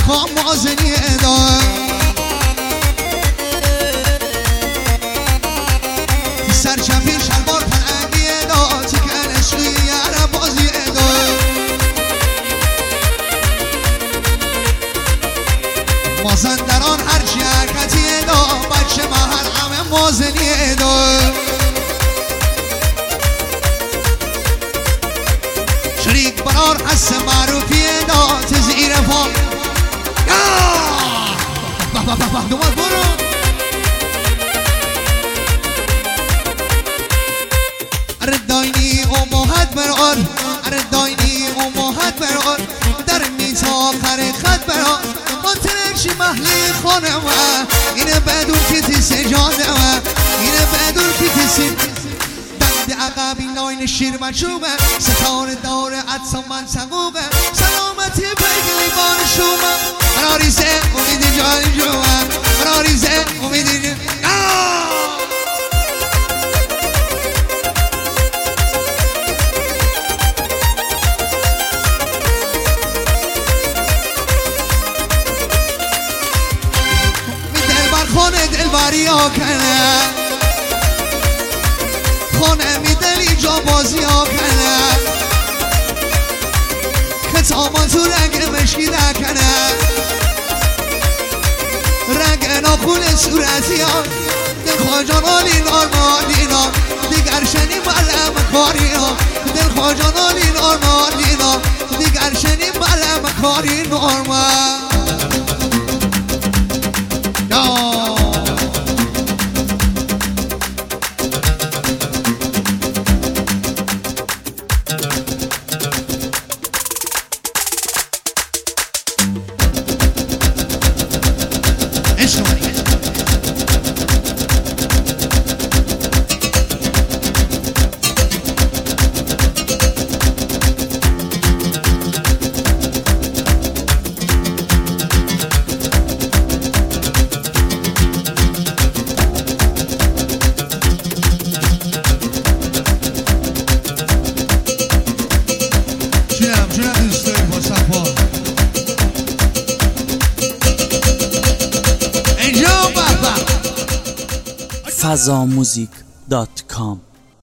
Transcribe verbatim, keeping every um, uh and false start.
پا مازنی ادا سرچپی شلوار پرنگی ادا تکن شویر بازی ادا مازندران هر جرکتی ادا بچه محل همه مازنی ادا شریک برار حس معروفی ادا تزیر پا بح بح بح بح دومت برو رداینی امهد برار رداینی امهد برار در میت آخر خط برار منترکشی محلی خانم اینه بدون که تیسه جانم اینه بدون که تیسه دند عقبی لاین شیر مچوبه ستاره داره عدسا من سقوبه سلامتی بگلی بان شومه مناریزه امیدی جانی جومه مناریزه امیدی جانی خانه دلبری ها کنه خانه می دلی جا بازی ها کنه کتامان تو رنگ مشکی نکنه رنگ ناخون صورتی ها دل خواجان آلی نارمالی نا دیگر شنی بلم کاری ها دل خواجان آلی نارمالی نا دیگر شنی بلم کاری نارمال فضا موزیک دات کام